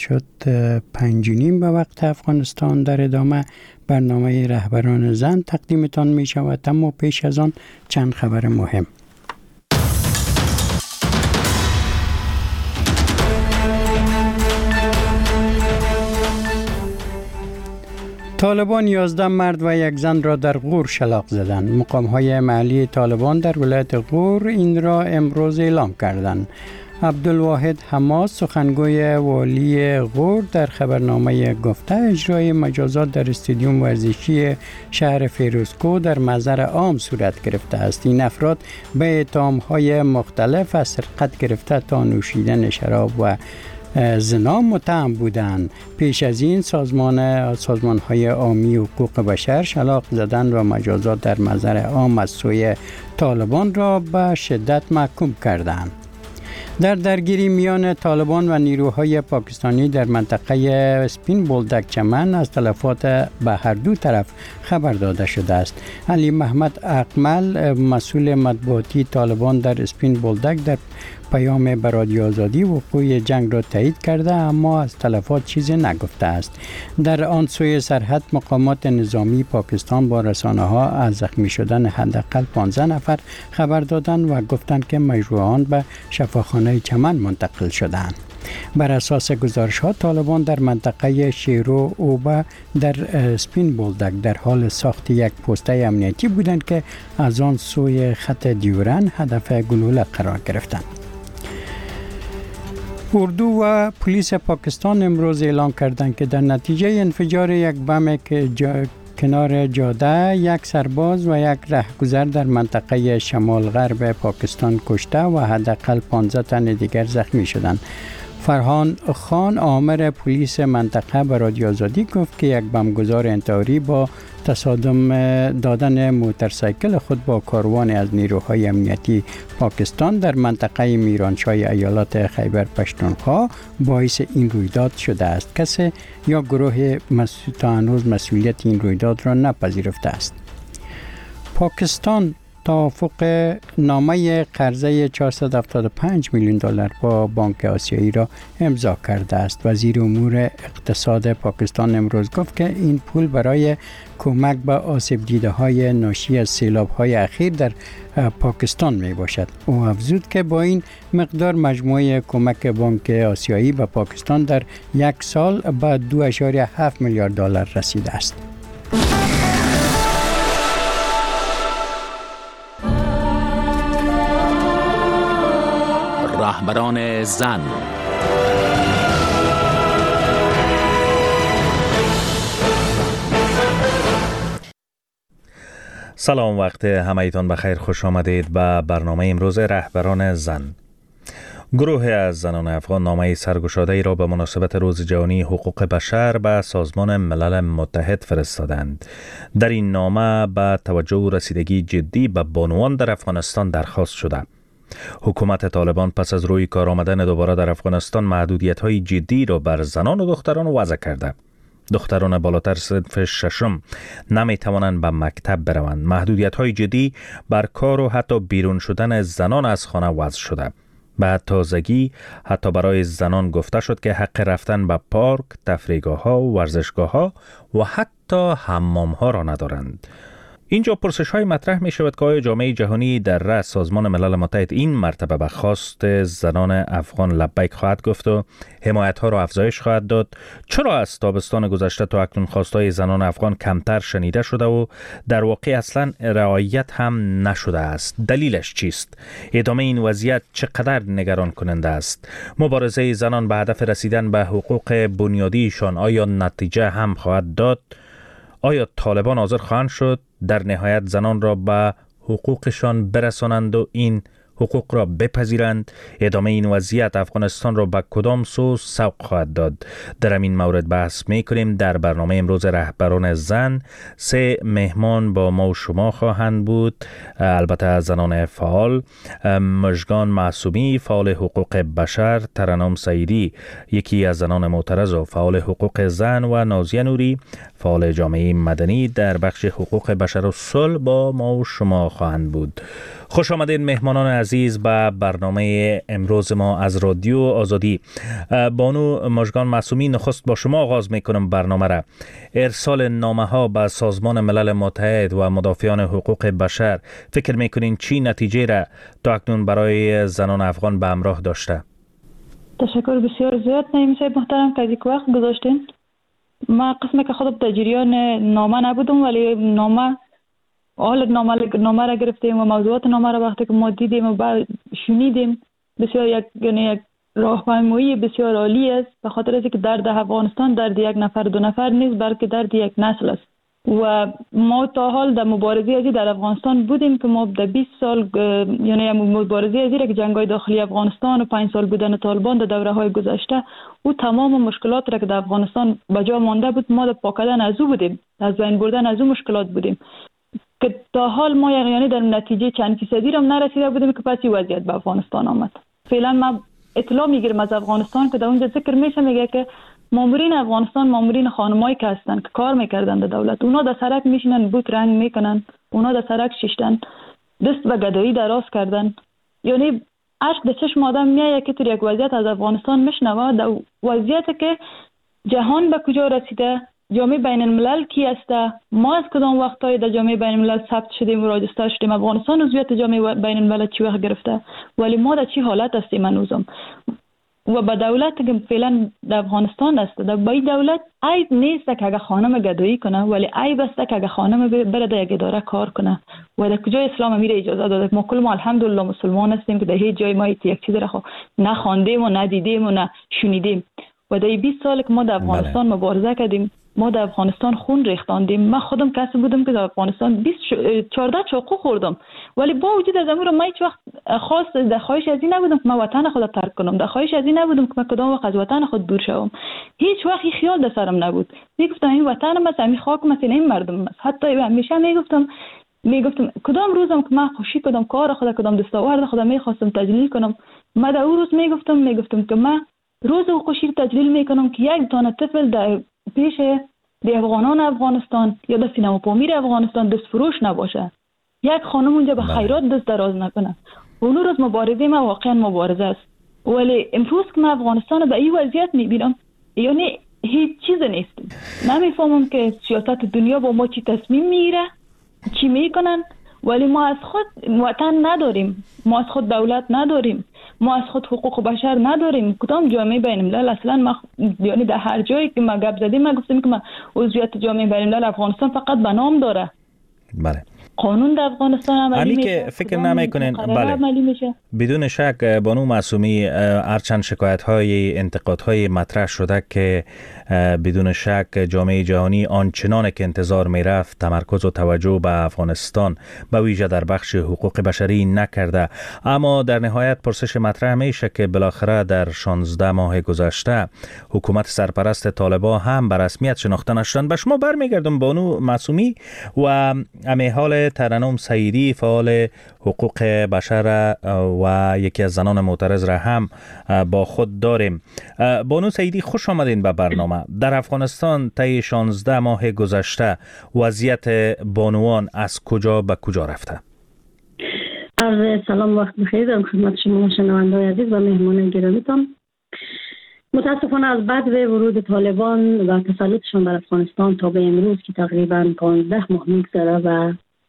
شد 5:30 به وقت افغانستان. در ادامه برنامه رهبران زن تقدیمتان می شود، اما پیش از آن چند خبر مهم. طالبان 11 مرد و یک زن را در غور شلاق زدند. مقام‌های محلی طالبان در ولایت غور این را امروز اعلام کردند. عبدالواحد حماس سخنگوی والی غور در خبرنامه گفته اجرای مجازات در استادیوم ورزشی شهر فیروزکوه در محضر عام صورت گرفته است. این افراد به اتهام‌های مختلف از سرقت گرفته تا نوشیدن شراب و زنا متهم بودند. پیش از این سازمان‌های عامی حقوق بشر شلاق زدن و مجازات در محضر عام از سوی طالبان را به شدت محکوم کردند. در درگیری میان طالبان و نیروهای پاکستانی در منطقه اسپین بولدک چمن از تلفات به هر دو طرف خبر داده شده است. علی محمد اقمل مسئول مطبوعاتی طالبان در اسپین بولدک در پیام به رادیو آزادی وقوع جنگ را تایید کرده، اما از تلفات چیزی نگفته است. در آن سوی سرحد مقامات نظامی پاکستان با رسانه‌ها از زخمی شدن حداقل 15 نفر خبر دادند و گفتند که مجروحان به شفاخانه چمن منتقل شدند. بر اساس گزارش‌ها طالبان در منطقه شیرو اوبا در اسپین بولدک در حال ساخت یک پست امنیتی بودند که از آن سوی خط دیورن هدف گلوله قرار گرفتند. اردو و پلیس پاکستان امروز اعلام کردند که در نتیجه انفجار یک بم کنار جاده یک سرباز و یک رهگذر در منطقه شمال غرب پاکستان کشته و حداقل 15 تن دیگر زخمی شدند. فرهان خان آمر پلیس منطقه به رادیو آزادی گفت که یک بمبگذار انتحاری با تصادم دادن موتورسیکل خود با کاروان از نیروهای امنیتی پاکستان در منطقه میرانشاه ایالات خیبر پختونخوا باعث این رویداد شده است. کسی یا گروه تا هنوز مسئولیت این رویداد را نپذیرفته است. پاکستان توافق نامه قرضه 475 میلیون دلار با بانک آسیایی را امضا کرده است. وزیر امور اقتصاد پاکستان امروز گفت که این پول برای کمک به آسیب دیده های ناشی از سیلاب های اخیر در پاکستان می باشد. او افزود که با این مقدار مجموعه کمک بانک آسیایی به پاکستان در یک سال به 2.7 میلیارد دلار رسیده است. رهبران زن. سلام، وقت همه‌تان بخیر. خوش آمدید به برنامه امروز رهبران زن. گروه از زنان افغان نامه سرگشاده‌ای را به مناسبت روز جهانی حقوق بشر به سازمان ملل متحد فرستادند. در این نامه به توجه و رسیدگی جدی به بانوان در افغانستان درخواست شده. حکومت طالبان پس از روی کار آمدن دوباره در افغانستان محدودیت‌های جدی را بر زنان و دختران وضع کرده. دختران بالاتر صنف ششم نمی توانند به مکتب بروند. محدودیت‌های جدی بر کار و حتی بیرون شدن زنان از خانه وضع شده. به تازگی حتی برای زنان گفته شد که حق رفتن به پارک، تفریحگاه‌ها و ورزشگاه‌ها و حتی حمام‌ها را ندارند. اینجا پرسش‌های مطرح می شود که آیا جامعه جهانی در رأس سازمان ملل متحد این مرتبه به خواست زنان افغان لبیک خواهد گفت و حمایت‌ها را افزایش خواهد داد؟ چرا از تابستان گذشته تا اکنون خواستهای زنان افغان کمتر شنیده شده و در واقع اصلا رعایت هم نشده است؟ دلیلش چیست؟ ادامه این وضعیت چقدر نگران کننده است؟ مبارزه زنان به هدف رسیدن به حقوق بنیادیشان آیا نتیجه هم خواهد داد؟ آیا طالبان حاضر خواهند شد در نهایت زنان را به حقوقشان برسانند و این حقوق را بپذیرند؟ ادامه این وضعیت افغانستان را به کدام سو سوق خواهد داد؟ در این مورد بحث می‌کنیم. در برنامه امروز رهبران زن 3 مهمان با ما و شما خواهند بود. البته زنان فعال: مژگان معصومی، فعال حقوق بشر; ترنم سعیدی، یکی از زنان معترض و فعال حقوق زن; و نازیه نوری، فعال جامعه مدنی در بخش حقوق بشر و صلح با ما و شما خواهند بود. خوش آمدید مهمانان عزیز به برنامه امروز ما از رادیو آزادی. بانو مژگان معصومی، نخست با شما آغاز میکنم برنامه را. ارسال نامه ها به سازمان ملل متحد و مدافعان حقوق بشر فکر میکنین چی نتیجه را تا اکنون برای زنان افغان به همراه داشته؟ تشکر بسیار زیاد نعیم صاحب محترم که از یک وقت گذاشتین. من قسمی که خودم در جریان نامه نبودم، ولی نامه را گرفتیم و موضوعات نامه را وقتی که ما دیدیم و بعد شنیدیم بسیار یک راهپیمایی بسیار عالی است، به خاطر اینکه درد افغانستان درد یک نفر دو نفر نیست، بلکه درد یک نسل است و ما تا حال در مبارزه ازی در افغانستان بودیم که ما در 20 سال یعنی مبارزه ازی را که جنگ‌های داخلی افغانستان و 5 سال بودن طالبان در دوره‌های گذشته او تمام مشکلات را که در افغانستان بجا مانده بود ما در پاکدن از او بودیم، از بین بردن از او مشکلات بودیم که تا حال ما یعنی در نتیجه چند فیصدی را نرسیده بودیم که پس این وضعیت به افغانستان آمد. فعلا ما اطلاع میگیرم از افغانستان که در اونجا ذکر میشه، میگه که مامورین افغانستان مامورین خانمایی که هستن که کار میکردن در دولت، اونا در سرک میشینن بوت رنگ میکنن، اونا در سرک شیشتن، دست به گدایی دراز کردن. یعنی اشک در چشم آدم میایه که تو یک وضعیت از افغانستان میشنوه، در وضعیتی که جهان به کجا رسیده، جامعه بین الملل کی است، ما از کدام وقتای در جامعه بین الملل ثبت شدیم و راجستر شدیم، افغانستان عضویت جامعه بین الملل چی وقت گرفته، ولی ما در چی حالت هستیم هنوزم. و به دولت که فعلا در افغانستان است، در بای دولت عیب نیست که اگه خانم گدایی کنه، ولی عیب است که اگه خانم بره در یک اداره کار کنه و در کجای اسلام امیر اجازه داده. ما کل ما الحمدلله مسلمان هستیم که در هیچ جای ما یک چیز را نه خواندیم و نه دیدیم و نه شنیدیم و در 20 سال که ما در افغانستان مبارزه کردیم، ما در افغانستان خون ریختاندیم. من خودم کسی بودم که در افغانستان 14 چاقو خوردم، ولی با وجود از امور ما هیچ وقت در خواهش از این نبودم که من وطن خود ترک کنم، در خواهش از این نبودم که من کدام وقت از وطن خود دور شوم. هیچ وقت این خیال در سرم نبود. میگفتم این وطنم است، این خاکم است، این مردم است. حتی همیشه میگفتم کدام روزم که من خوشی کدام کار خود کدام دستاورد خود میخواستم تجلیل کنم، من در اون روز میگفتم که من روز خوشی تجلیل میکنم که یک دانه طفل در پیش افغانان افغانستان یا در سینما پامیر افغانستان دست فروش نباشه، یک خانم اونجا به خیرات دست دراز نکنه. اون روز مبارزه ما واقعا مبارزه است، ولی امروز که من افغانستان به این وضعیت میبینم یعنی هیچ چیز نیست. نمیفهمم که سیاست دنیا با ما چی تصمیم میگیره، چی میکنن، ولی ما از خود وطن نداریم، ما از خود دولت نداریم، ما از خود حقوق بشر نداریم. کدام جامعه بین الملل اصلا ما یعنی در هر جایی که ما گپ زدیم ما گفتیم که ما عضویت جامعه بین الملل افغانستان فقط به نام داره. بله. قانون در افغانستان عملی میشه که فکر نمیکنین. بله. بدون شک بانو معصومی، هرچند شکایت‌های انتقادهای مطرح شده که بدون شک جامعه جهانی آنچنان که انتظار میرفت تمرکز و توجه به افغانستان به ویژه در بخش حقوق بشری نکرده، اما در نهایت پرسش مطرح میشه که بالاخره در 16 ماه گذشته حکومت سرپرست طالبان هم به رسمیت شناخته نشدند. به شما برمیگردم بانو معصومی و امی حال ترنم سعیدی، فعال حقوق بشر و یکی از زنان معترض را هم با خود داریم. بانو سعیدی، خوش آمدین به برنامه. در افغانستان طی 16 ماه گذشته وضعیت بانوان از کجا به کجا رفته؟ عرض سلام، وقت بخیر دارم خدمت شما شنونده‌های عزیز و مهمانان گرامیتان. متاسفانه از بعد ورود طالبان و تسلطشان بر افغانستان تا به امروز که تقریبا 15 ماه میگذره و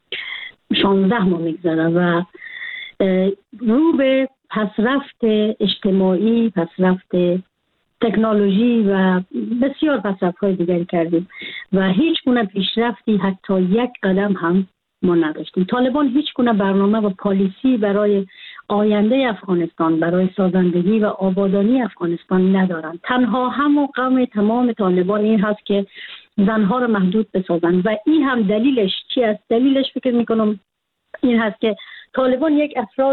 16 ماه میگذره و رو به پسرفت اجتماعی، پسرفت تکنولوژی و بسیار پسرفت‌های دیگری کردیم و هیچ گونه پیشرفتی حتی یک قدم هم ما نداشتیم. طالبان هیچ گونه برنامه و پالیسی برای آینده افغانستان، برای سازندگی و آبادانی افغانستان ندارند. تنها هم و غم تمام طالبان این هست که زنها رو محدود بسازند و این هم دلیلش چی است؟ دلیلش فکر میکنم این هست که طالبان یک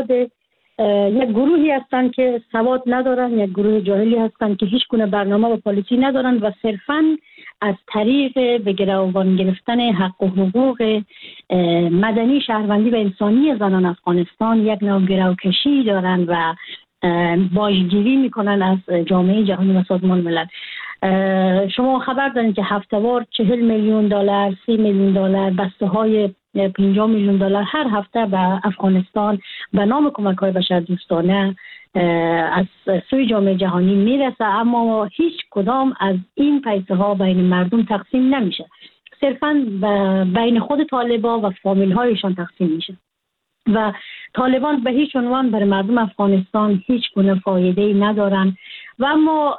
گروهی هستند که سواد ندارن، یک گروه جاهلی هستند که هیچ گونه برنامه و پالیسی ندارن و صرفاً از طریق به گروگان گرفتن حق و حقوق مدنی، شهروندی و انسانی زنان افغانستان یک نوع گروکشی دارن و باجگیری میکنن از جامعه جهانی و سازمان ملل. شما خبر دارید که هفته‌وار $40 میلیون، $30 میلیون بسته های $50 میلیون هر هفته به افغانستان به نام کمک‌های بشردوستانه از سوی جامعه جهانی میرسه، اما هیچ کدام از این پیسه ها بین مردم تقسیم نمیشه، صرفاً بین خود طالبان و فامیل هایشان تقسیم میشه و طالبان به هیچ عنوان برای مردم افغانستان هیچ گونه فایده‌ای ندارن. و اما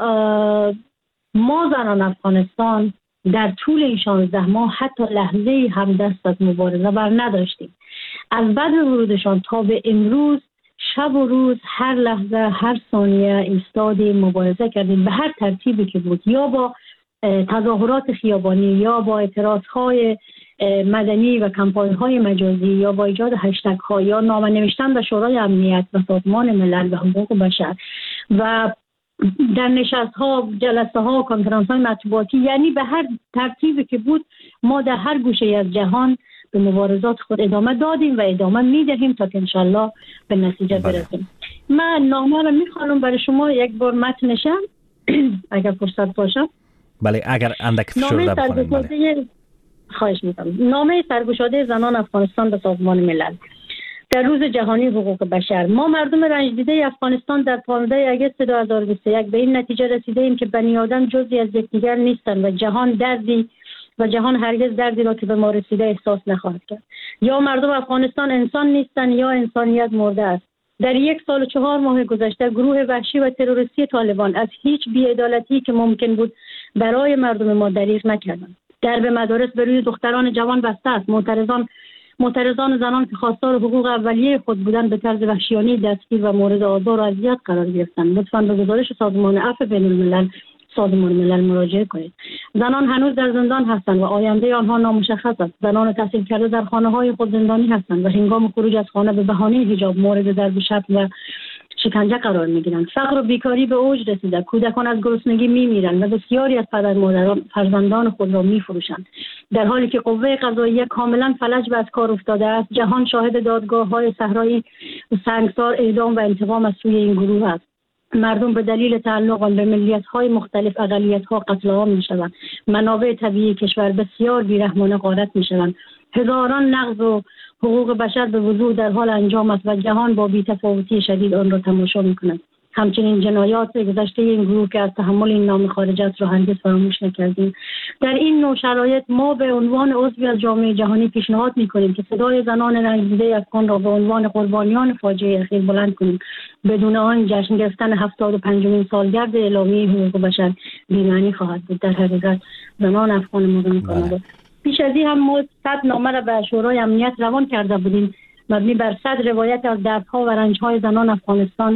ما زنان افغانستان در طول این 16 ماه حتی لحظه‌ای هم دست از مبارزه بر نداشتیم. از بعد ورودشان تا به امروز شب و روز هر لحظه هر ثانیه ایستادیم، مبارزه کردیم به هر ترتیبی که بود، یا با تظاهرات خیابانی یا با اعتراضهای مدنی و کمپاین‌های مجازی یا با ایجاد هشتگ‌ها یا نامه نوشتن به شورای امنیت و سازمان ملل و حقوق بشر و در نشست‌ها، جلسه‌ها، کنفرانس‌های مطبوعاتی، یعنی به هر ترتیبی که بود ما در هر گوشه از جهان به مبارزات خود ادامه دادیم و ادامه می‌دهیم تا که انشالله به نتیجه برسیم. من نامه را می‌خوانم برای شما یک بار متنشم اگر فرصت باشه. بله، اگر اندک فشرده بخونیم. بله. خواهش می‌کنم. نامه سرگشاده زنان افغانستان به سازمان ملل. در روز جهانی حقوق بشر، ما مردم رنج دیده افغانستان در 15 آگوست 2021 به این نتیجه رسیده ایم که بنی آدم جزئی از یکدیگر نیستند و جهان هرگز دردی را که به ما رسیده احساس نخواهد کرد. یا مردم افغانستان انسان نیستند یا انسانیت مرده است. در 1 سال و 4 ماه گذشته گروه وحشی و تروریستی طالبان از هیچ بی‌عدالتی که ممکن بود برای مردم ما دریغ نکردند. درب مدارس به روی دختران جوان بسته است. معترضان زنان که خواستار حقوق اولیه خود بودند به طرز وحشیانه دستگیر و مورد آزار و اذیت قرار گرفتند. لطفاً به گزارش سازمان عفو بین‌الملل سازمان ملل مراجعه کنید. زنان هنوز در زندان هستند و آینده آنها نامشخص است. زنان تحصیل کرده در خانه‌های خود زندانی هستند و هنگام خروج از خانه به بهانه حجاب مورد ضرب شتم و شکنجه قرار می‌گیرند. فقر و بیکاری به اوج رسیده. کودکان از گرسنگی می‌میرند و بسیاری از پدر مادران فرزندان خود را می‌فروشند. در حالی که قوه قضاییه کاملا فلج و از کار افتاده است، جهان شاهد دادگاه‌های صحرایی سنگسار، اعدام و انتقام از سوی این گروه است. مردم به دلیل تعلق به ملیت‌های مختلف اقلیت‌ها قتل عام می‌شوند. منابع طبیعی کشور بسیار بی‌رحمانه غارت می‌شوند. هزاران نقض و حقوق بشر به وضوح در حال انجام است و جهان با بی‌تفاوتی شدید آن را تماشا می‌کند. همچنین جنایات گذشته این گروه که از تحمل این نام خارج است را هرگز فراموش نکردیم. در این نوع شرایط ما به عنوان عضوی از جامعه جهانی پیشنهاد می‌کنیم که صدای زنان رنج‌دیده افغان را به عنوان قربانیان فاجعه اخیر بلند کنیم. بدون آن جشن گرفتن 75مین سالگرد اعلامیه حقوق بشر بی‌معنی خواهد بود. در حقیقت زنان افغان مردم کانادا. پیش از این هم ما 100 نامه را به شورای امنیت روان کرده بودیم مبنی بر 100 روایت از دردها و رنج‌های زنان افغانستان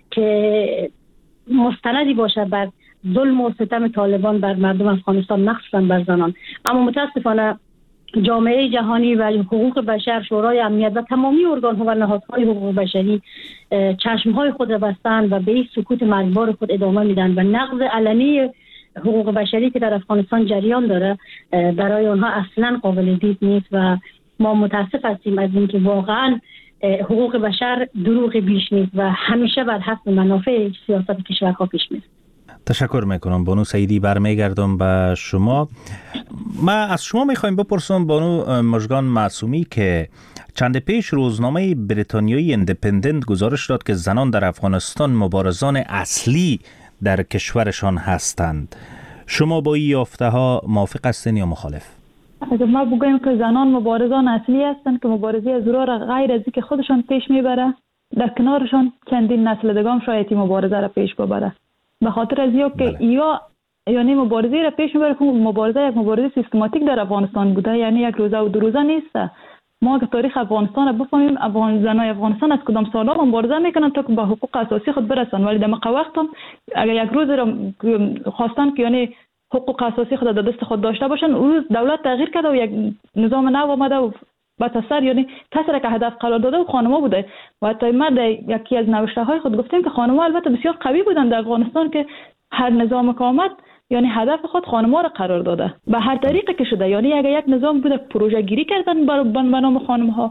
که مستندی باشه بر ظلم و ستم طالبان بر مردم افغانستان، مخصوصا بر زنان. اما متاسفانه جامعه جهانی و حقوق بشر، شورای امنیت و تمامی ارگان‌ها و نهادهای حقوق بشری چشم‌های خود را بستند و به این سکوت مرگبار خود ادامه میدن و نقض علنی حقوق بشری که در افغانستان جریان داره برای آنها اصلا قابل دید نیست و ما متاسف هستیم از اینکه واقعا حقوق بشر دروغ بیش نیست و همیشه بر حسب منافع سیاست کشورها پیش میره. تشکر میکنم بانو سعیدی. برمیگردم به شما. ما از شما میخوایم بپرسم بانو مژگان معصومی که چند پیش روزنامه بریتانیایی اندیپندنت گزارش داد که زنان در افغانستان مبارزان اصلی در کشورشان هستند. شما با این یافته ها موافق هستین یا مخالف؟ اگر ما بگویم که زنان مبارزان اصلی هستند که مبارزه از را غیر از که خودشان پیش میبره، در کنارشان چندین نسل دیگه هم شاید این مبارزه را پیش ببره. به خاطر از که یعنی مبارزه را پیش میبره که مبارزه سیستماتیک در افغانستان بوده، یعنی یک روزه و دو روزه نیست. ما که تاریخ افغانستان را بفهمیم، زنای افغانستان از کدام سالا مبارزه میکنن تا که به حقوق اساسی خود برسن، ولی در موقع وقت هم اگر یک روز را خواستن که یعنی حقوق اساسی خود در دست خود داشته باشن، اون روز دولت تغییر کرده و یک نظام نو آمده و با تاثیر یعنی کسی را که هدف قرار داده و خانم‌ها بوده. و حتی ما در یکی از نوشته های خود گفتیم که خانم‌ها البته بسیار قوی بودن در افغانستان که هر نظام که آمد یعنی هدف خود خانم‌ها را قرار داده به هر طریقی که شده. یعنی اگر یک نظام بوده پروژه گیری کردن به نام خانم‌ها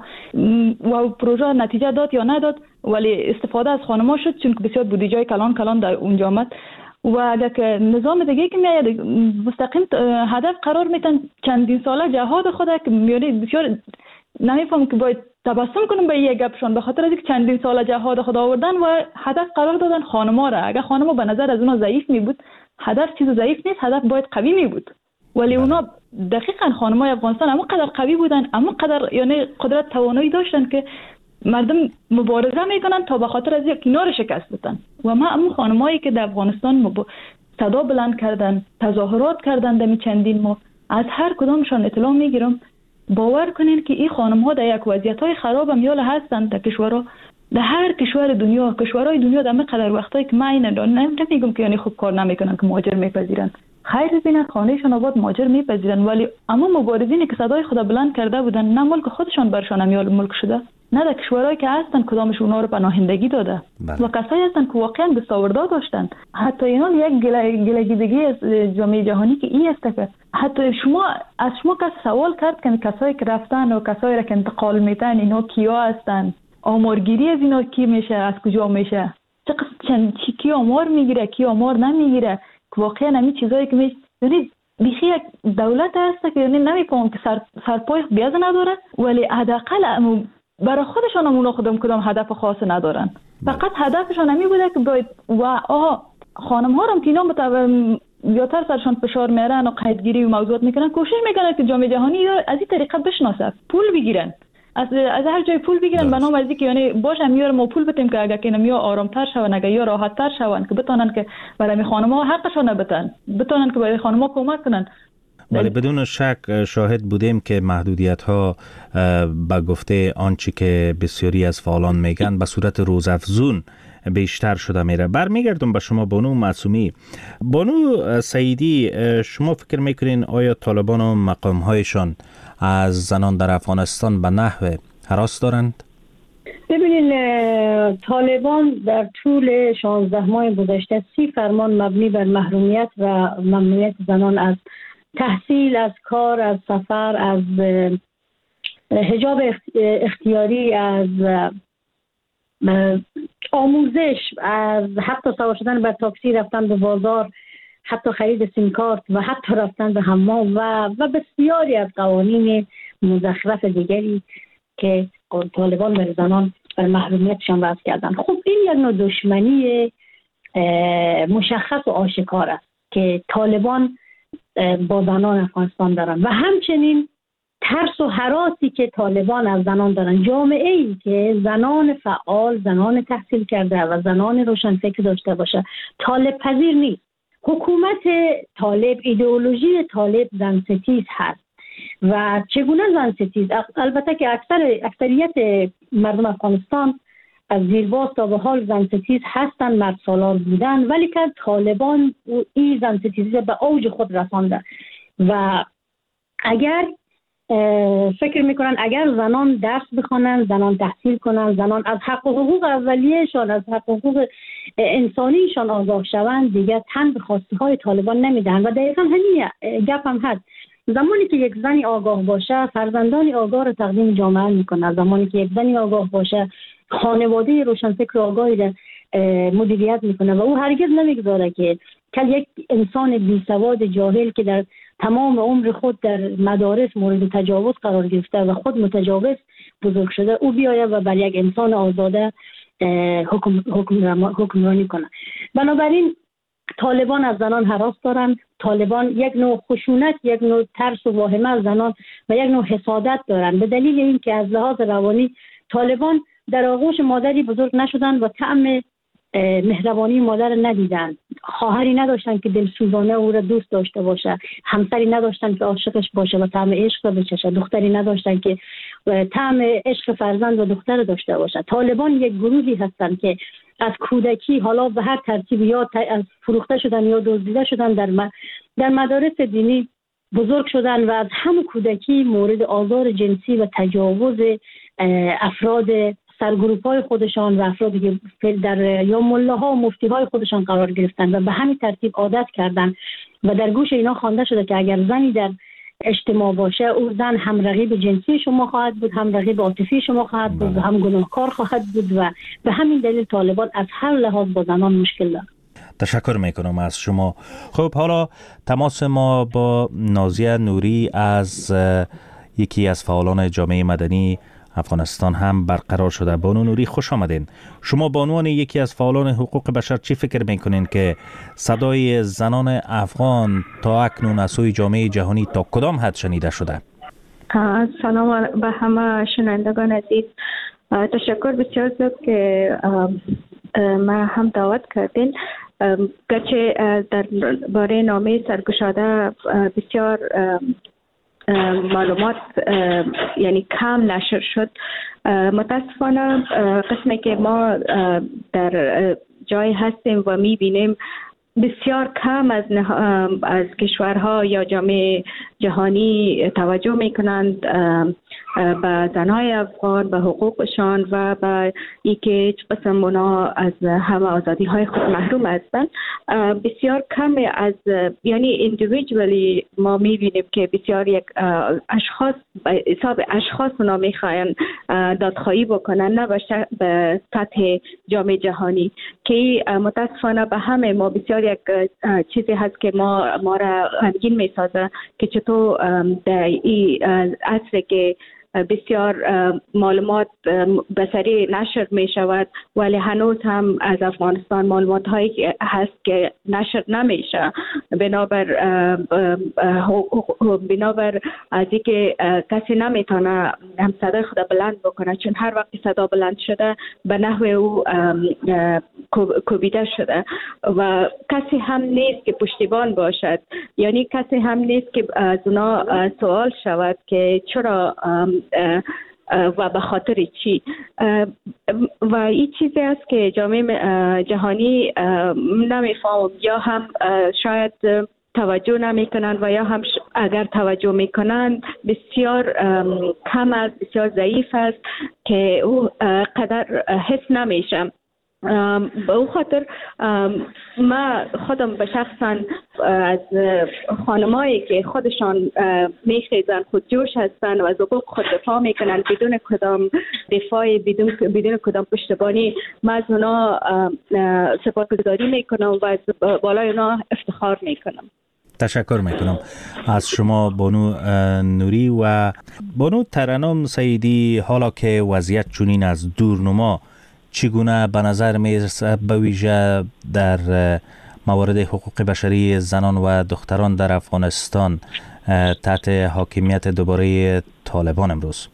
و پروژه نتیجه داد یا نداد، ولی استفاده از خانم‌ها شد چون بسیار بودجه کلان در اونجا آمد. و اگر که نظام دیگه که میاد مستقیم هدف قرار میتن چندین ساله جهاد خود که میاد بسیار نمیفهم که باید تبسم کنم به یک گپشان، به خاطر از اینکه چندین سال جهاد خدا آوردن و هدف قرار دادن خانما را. اگر خانما به نظر از اونا ضعیف می بود، هدف چیز ضعیف نیست، هدف باید قوی می بود. ولی اونا دقیقاً خانمای افغانستان اما قدر قوی بودن، اما قدر یعنی قدرت توانایی داشتن که مردم مبارزه میکنن تا به خاطر از یک اینا رو شکست بدن. و ما اما خانمایی که در افغانستان صدا بلند کردن، تظاهرات کردن در چندین ماه، از هر کدامشان اطلاع میگیرم. باور کنین که این خانم‌ها در یک وضعیت‌های خراب هم یال هستند در کشورها، در هر کشور دنیا، کشورهای دنیا در قدر وقتایی که من نمیگم که یعنی خوب کار نمیکنن که مهاجر میپذیرن، خیر ببینن خانهشان آباد مهاجر میپذیرن، ولی اما مبارزینی که صدای خدا بلند کرده بودن، نه ملک خودشان برشان هم یال ملک شده، نه در کشورهایی که هستن کدامش اونا رو پناهندگی داده. و کسایی هستن که واقعا دستاوردار داشتن. حتی اینا یک گلگیدگی از جامعه جهانی که این است که حتی از شما کس سوال کرد که کسایی که رفتن و کسایی را که انتقال میتن اینا کیا هستن، آمارگیری از اینا کی میشه، از کجا میشه، کی آمار میگیره، کی آمار نمیگیره، که واقعا همین چیزایی که میشه، یعنی بیخی یک دولت هست که یعنی نمیفهم که سرپای بیاز نداره، ولی حداقل برای خودشان هم خودم کدام هدف خاص ندارن. فقط هدفشان همی بوده که باید خانم ها رو که اینا زیادتر سرشان فشار میارن و قیدگیری و موضوعات میکنن، کوشش میکنن که جامعه جهانی از این طریقه بشناسه، پول بگیرن، از هر جای پول بگیرن به نام از اینکه یعنی باشه میار ما پول بدیم که اگه اینا میا آرامتر شون، اگه یا راحتتر شون، که بتونن که برای خانم‌ها حقشون بتونن که برای خانم‌ها کمک کنن. ولی بدون شک شاهد بودیم که محدودیت‌ها به گفته آنچه که بسیاری از فعالان میگن به صورت روزافزون بیشتر شده میره. برمیگردم به شما بانو معصومی. بانو سعیدی، شما فکر میکنین آیا طالبان و مقام‌هایشان از زنان در افغانستان به نحو هراس دارند؟ ببینید، طالبان در طول 16 ماه گذشته 30 فرمان مبنی بر محرومیت و ممنوعیت زنان از تحصیل، از کار، از سفر، از حجاب اختیاری، از آموزش، از حتی سوار شدن بر تاکسی، رفتن به بازار، حتی خرید سیم کارت و حتی رفتن به حمام و بسیاری از قوانین مزخرف دیگری که طالبان بر زنان بر محرومیتشان وضع کردن. خب این یک نوع دشمنی مشخص و آشکار است که طالبان با زنان افغانستان دارن و همچنین ترس و هراسی که طالبان از زنان دارن. جامعه ای که زنان فعال، زنان تحصیل کرده و زنان روشنفکر داشته باشه طالب پذیر نیست. حکومت طالب، ایدئولوژی طالب زن ستیز هست. و چگونه زن ستیز؟ البته که اکثریت مردم افغانستان از زیرباز تا به حال زن ستیز هستن، مرد سالار بودن، ولی که طالبان این زن ستیزی به اوج خود رسانده و اگر فکر میکنن اگر زنان درس بخونن، زنان تحصیل کنن، زنان از حق و حقوق اولیه‌شان، از حق و حقوق انسانیشان آگاه شوند، دیگه تن به خواسته های طالبان نمیدن. و دقیقا همین گپ هم هست. زمانی که یک زنی آگاه باشه، فرزندانی آگاه رو تقدیم جامعه میکنه. زمانی که یک زنی آگاه باشه، خانواده روشنفکر آگاهی را مدیریت میکنه و او هرگز نمیگذاره که یک انسان بی سواد جاهل که در تمام عمر خود در مدارس مورد تجاوز قرار گرفته و خود متجاوز بزرگ شده، او بیاید و بر یک انسان آزاده حکمرانی کنه. بنابراین طالبان از زنان هراس دارند. طالبان یک نوع خشونت، یک نوع ترس و واهمه از زنان و یک نوع حسادت دارند، به دلیل اینکه از لحاظ روانی طالبان در آغوش مادری بزرگ نشدن و طعم مهربانی مادر ندیدن، خواهری نداشتن که دلسوزانه او را دوست داشته باشه، همسری نداشتن که عاشقش باشه و طعم عشق را بچشه، دختری نداشتن که طعم عشق فرزند و دختر داشته باشه. طالبان یک گروهی هستند که از کودکی حالا به هر ترتیب یا از فروخته شدن یا دزدیده شدن در مدارس دینی بزرگ شدن و از همون کودکی مورد آزار جنسی و تجاوز افراد سرگروپ‌های خودشان و افرادی که در یا ملاها و مفتی‌های خودشان قرار گرفتن و به همین ترتیب عادت کردن و در گوش اینا خوانده شده که اگر زنی در اجتماع باشه، او زن هم رقیب جنسی شما خواهد بود، هم رقیب عاطفی شما خواهد بود و هم گناهکار خواهد بود و به همین دلیل طالبان از هر لحاظ با زنان مشکل دارند. تشکر میکنم از شما. خب حالا تماس ما با نازیه نوری از یکی از فعالان جامعه مدنی افغانستان هم برقرار شده. بانو نوری خوش آمدین. شما به عنوان یکی از فعالان حقوق بشر چی فکر میکنین که صدای زنان افغان تا اکنون از سوی جامعه جهانی تا کدام حد شنیده شده؟ سلام به همه شنوندگان عزیز. تشکر بسیار زیاد که ما هم دعوت کردین. گرچه در باره نامه سرگشاده بسیار معلومات یعنی کم نشر شد، متاسفانه قسمی که ما در جای هستیم و میبینیم بسیار کم از کشورها یا جامعه جهانی توجه میکنند به زنهای افغان، به حقوقشان و به اینکه هیچ قسم اونا از همه آزادی های خود محروم هستند. بسیار کم از یعنی individually ما میبینیم که بسیار یک اشخاص به حساب اشخاص اونا میخواین دادخواهی بکنن، نه به سطح جامعه جهانی، که متاسفانه به همه ما بسیار یک چیزی هست که ما را غمگین میسازه که چطور در این عصر که بسیار معلومات بصری نشر می شود ولی هنوز هم از افغانستان معلومات هایی هست که نشر نمیشه بنابر از اینکه کسی نمیتونه هم صدای خود بلند بکنه، چون هر وقت صدا بلند شده به نحو او کوبیده شده و کسی هم نیست که پشتیبان باشد، یعنی کسی هم نیست که از اونا سوال شود که چرا و به خاطر چی. و این چیزی است که جامعه جهانی نمیفهم، یا هم شاید توجه نمیکنند و یا هم اگر توجه میکنند بسیار کم است، بسیار ضعیف است که او قدر حس نمیشه. به او خاطر ما خودم به شخصا از خانمایی که خودشان میخیزن، خودجوش هستن و از حقوق خود دفاع میکنن بدون کدام دفاع، بدون کدام پشتیبانی، ما از اونا سپاسگزاری میکنم و از بالای اونا افتخار میکنم. تشکر میکنم از شما بانو نوری. و بانو ترنم سیدی، حالا که وضعیت چنین از دورنما چگونه به نظر میرسه به ویژه در موارد حقوق بشری زنان و دختران در افغانستان تحت حاکمیت دوباره طالبان امروز؟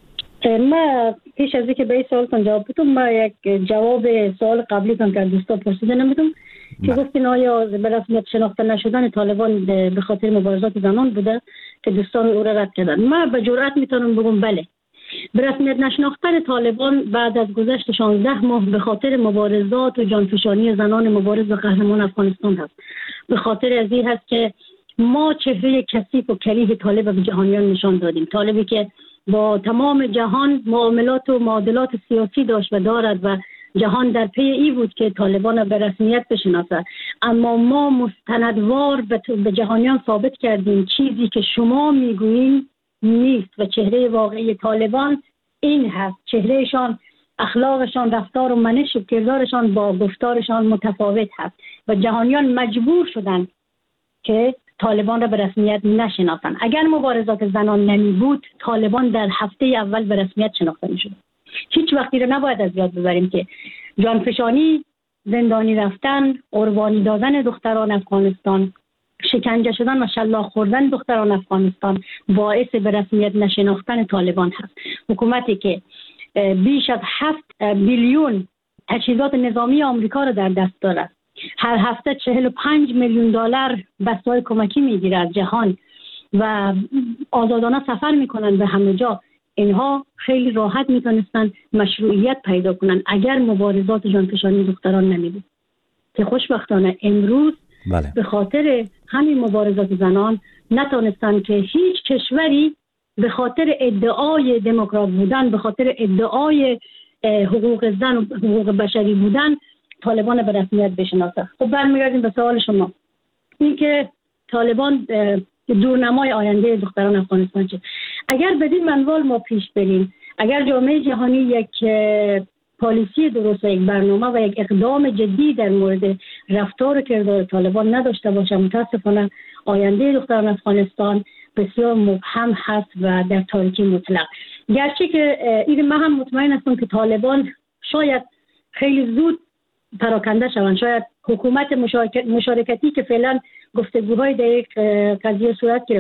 ما پیش از اینکه به این سوالتون جواب بدم، ما یک جواب سوال قبلیتون که دوستا پرسیده نمیدم که گفتین آیا به رسمیت شناخته نشدن طالبان به خاطر مبارزات زنان بوده که دوستان او را رد کردن. ما به جرئت میتونم بگم بله، به رسمیت نشناختن طالبان بعد از گذشت 16 ماه به خاطر مبارزات و جانفشانی زنان مبارز و قهرمان افغانستان هست. به خاطر از این هست که ما چهره کثیف و کریه طالب به جهانیان نشان دادیم، طالبی که با تمام جهان معاملات و معادلات سیاسی داشت و دارد و جهان در پی ای بود که طالبان به رسمیت بشناسد. اما ما مستندوار به جهانیان ثابت کردیم چیزی که شما میگویین نیست و چهره واقعی طالبان این هست. چهرهشان، اخلاقشان، رفتار و منش و کردارشان با گفتارشان متفاوت هست و جهانیان مجبور شدند که طالبان را به رسمیت نشناسند. اگر مبارزات زنان نمی بود، طالبان در هفته اول به رسمیت شناخته می شد. هیچ وقتی را نباید از یاد ببریم که جانفشانی، زندانی رفتن، قربانی دادن دختران افغانستان، شکنجه شدن و شلاق خوردن دختران افغانستان باعث به رسمیت نشناختن طالبان هست. حکومتی که بیش از 7 بیلیون تجهیزات نظامی آمریکا را در دست دارد، هر هفته 45 میلیون دلار بسته‌های کمکی میگیرد از جهان و آزادانه سفر میکنن به همه جا، اینها خیلی راحت میتونستن مشروعیت پیدا کنن اگر مبارزات جانفشانی دختران نمیبود که خوشبختانه امروز بله. به خاطر همین مبارزات زنان نتونستن که هیچ کشوری به خاطر ادعای دموکرات بودن، به خاطر ادعای حقوق زن و حقوق بشری بودن طالبان به رسمیت بشناسه. خب برمیگردیم به سوال شما، این که طالبان دورنمای آینده دختران افغانستان چه؟ اگر بدین منوال ما پیش بریم، اگر جامعه جهانی یک پالیسی درست و یک برنامه و یک اقدام جدی در مورد رفتار و کردار طالبان نداشته باشه، متاسفانه آینده دختران افغانستان بسیار مبهم هست و در تاریکی مطلق. گرچه که این من هم مطمئن هستم که طالبان شاید خیلی زود پراکنده شوند، شاید حکومت مشارکتی که فعلا گفتگوهای در یک قضیه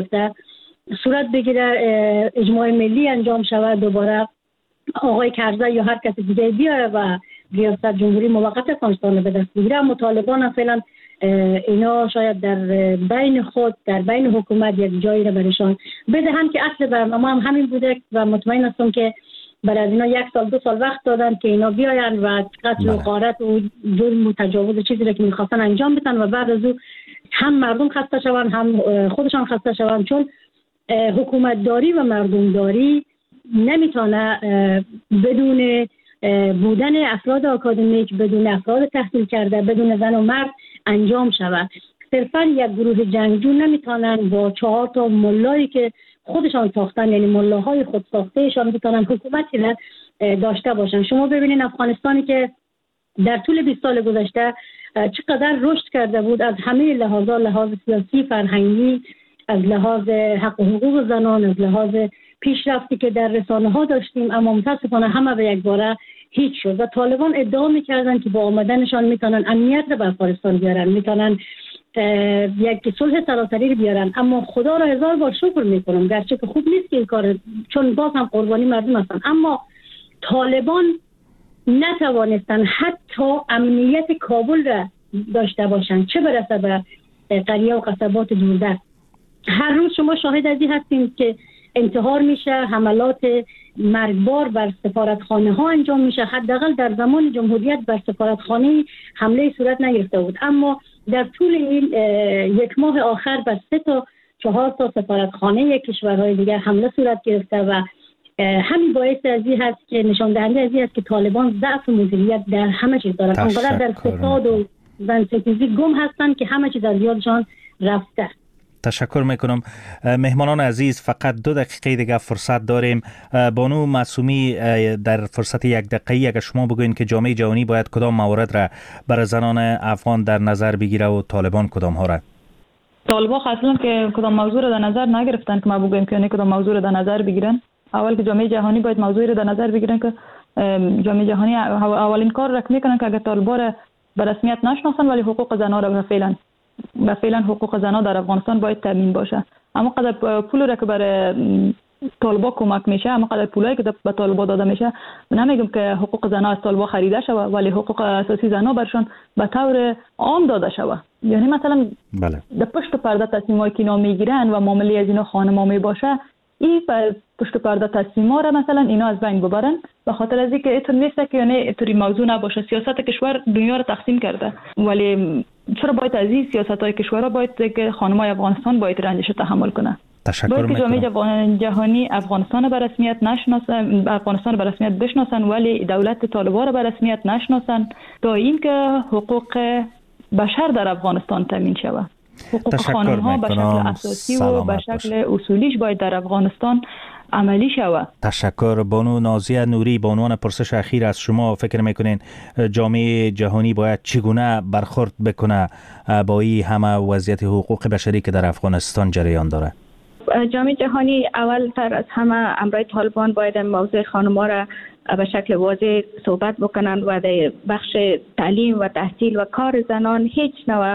صورت بگیره، اجماع ملی انجام شود، دوباره آقای کرزی یا هر کس دیگه بیاره و ریاست جمهوری موقت افغانستان رو به دست بگیره. اما طالبان هم فعلا اینا شاید در بین خود، در بین حکومت یک جایی رو برشان بدهن که اصل برنامه هم همین بوده و مطمئن هستم که برای از اینا 1 سال 2 سال وقت دادن که اینا بیاین و قتل و غارت و ظلم و تجاوز چیزی رو که میخواستن انجام بدن و بعد از اون هم مردم خسته شوند هم خودشان خسته شوند، چون حکومت داری و مردم داری نمیتونه بدون بودن افراد آکادمیک، بدون افراد تحصیل کرده، بدون زن و مرد انجام شود. صرفا یک گروه جنگجو نمیتونن با 4 تا ملایی که خودشان ساختن، یعنی ملاهای خود ساختهشان، میتونن حکومتی را داشته باشن. شما ببینید افغانستانی که در طول 20 سال گذشته چقدر رشد کرده بود از همه لحاظ سیاسی، فرهنگی، از لحاظ حق و حقوق زنان، از لحاظ پیشرفتی که در رسانه ها داشتیم، اما متاسفانه همه به یک باره هیچ شد و طالبان ادعا میکردن که با آمدنشان میتونن امنیت رو به افغانستان بیارن، میتونن یک صلح سراسری رو بیارن. اما خدا را 1000 بار شکر میکنم، گرچه که خوب نیست که این کار، چون باز هم قربانی مردم هستن، اما طالبان نتوانستن حتی امنیت کابل را داشته باشن، چه برسه به قریه و قصبات دوردست. هر روز شما شاهد از این هستیم که انتحار میشه، حملات مرگبار بر سفارتخانه ها انجام میشه. حداقل در زمان جمهوریت بر سفارتخانه حمله صورت نگرفته بود، اما در طول این 1 ماه آخر بر 3 تا 4 تا سفارتخانه کشورهای دیگر حمله صورت گرفته و همین باعث از این هست که نشان دهنده از این هست که طالبان ضعف مدیریت در همه چیز دارن، انقدر در فساد و زنستیزی گم هستن که همه چیز از یادشان رفته. تشکر میکنم. مهمانان عزیز، فقط 2 دقیقه دیگه فرصت داریم. بانو معصومی، در فرصت 1 دقیقه اگر شما بگوین که جامعه جهانی باید کدام موارد را برای زنان افغان در نظر بگیره و طالبان کدام ها را؟ طالبان اصلا که کدام موضوع را در نظر نگرفتن که ما بگویم که کدام موضوع را در نظر بگیرن. اول که جامعه جهانی باید موضوعی را در نظر بگیرن که جامعه جهانی اولین کار را میکنن که اگر طالبان را به رسمیت نشناسن ولی حقوق زنان را فعلا حقوق زنان در افغانستان باید تامین باشه. اما قدر پول را که برای طالبان کمک میشه، اما قدر پولایی که به طالبان داده میشه، نمیگم که حقوق زنان از طالبان خریده شوه، ولی حقوق اساسی زنان برشان به طور عام داده شوه. یعنی مثلا در پشت پرده تصمیمایی که اینا میگیرن و معامله از اینا خانما میباشه، این پشت پرده تصمیما را مثلا اینا از بین ببرن، به خاطر از اینکه اینطور نیست که یعنی اینطوری موضوع نباشه. سیاست کشور دنیا را تقسیم کرده، ولی چرا باید از این سیاست‌های کشورها باید که خانم‌های افغانستان باید رنجش تحمل کنه؟ تشکر میکنم. جامعه جهانی افغانستان به رسمیت نشناسن، افغانستان به رسمیت بشناسن ولی دولت طالبان را به رسمیت نشناسن تا اینکه حقوق بشر در افغانستان تامین شود. حقوق خانم‌ها به شکل اساسی و به شکل اصولیش باید در افغانستان عملی شود. تشکر. بانو نازیه نوری، به عنوان پرسش اخیر از شما، فکر میکنین جامعه جهانی باید چگونه برخورد بکنه با این همه وضعیت حقوق بشری که در افغانستان جریان داره؟ جامعه جهانی اول تر از همه امرای طالبان باید موضوع خانم‌ها را به شکل واضح صحبت بکنند و در بخش تعلیم و تحصیل و کار زنان هیچ نوع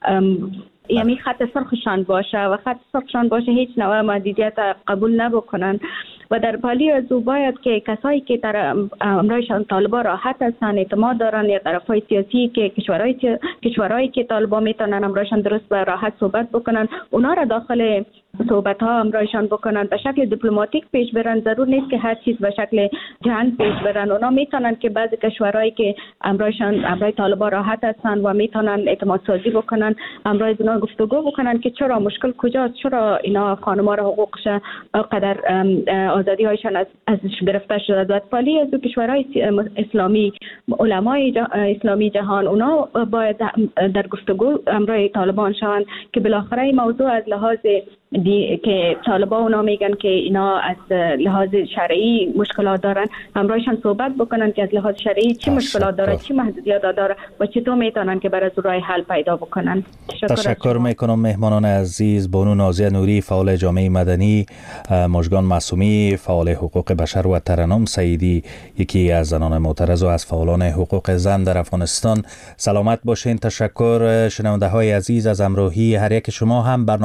یعنی خط سرخشان باشه و خط سرخشان باشه هیچ نوع محدودیت قبول نبکنن و در پالی از او باید که کسایی که در امرایشان طالبان راحت هستن، اعتماد دارن یا طرفای سیاسی که کشورهایی که طالبان میتونن امرایشان درست و راحت صحبت بکنن، اونا را داخل صحبت ها امرایشان بکنن، به شکل دیپلماتیک پیش برن. ضرور نیست که هر چیز به شکل جنگ پیش برن. اونا میتونن که بعضی کشورهایی که امرای طالبان راحت هستن و میتونن اعتماد سازی بکنن، امرای اونا گفتگو بکنن که چرا مشکل کجاست، چرا اینا خانم‌ها را حقوقش قدر آزادی هایشان ازش گرفته شده. در پالی از کشورهای اسلامی، علمای اسلامی جهان، اونا باید در گفتگو امرای طالبان شوند که بالاخره این موضوع از لحاظ که طالبان اونا میگن که اینا از لحاظ شرعی مشکلات دارن، همراهشان صحبت بکنن که از لحاظ شرعی چی مشکلات داره، چی محدودیت داره و چطور میتونن که برای راه حل پیدا بکنن. تشکر میکنم مهمانان عزیز. بانو نازیه نوری فعال جامعه مدنی، مژگان معصومی فعال حقوق بشر و ترنم سعیدی یکی از زنان معترض و از فعالان حقوق زن در افغانستان. سلامت باشین. تشکر شنونده های عزیز از همراهی هر یک شما. هم برنامه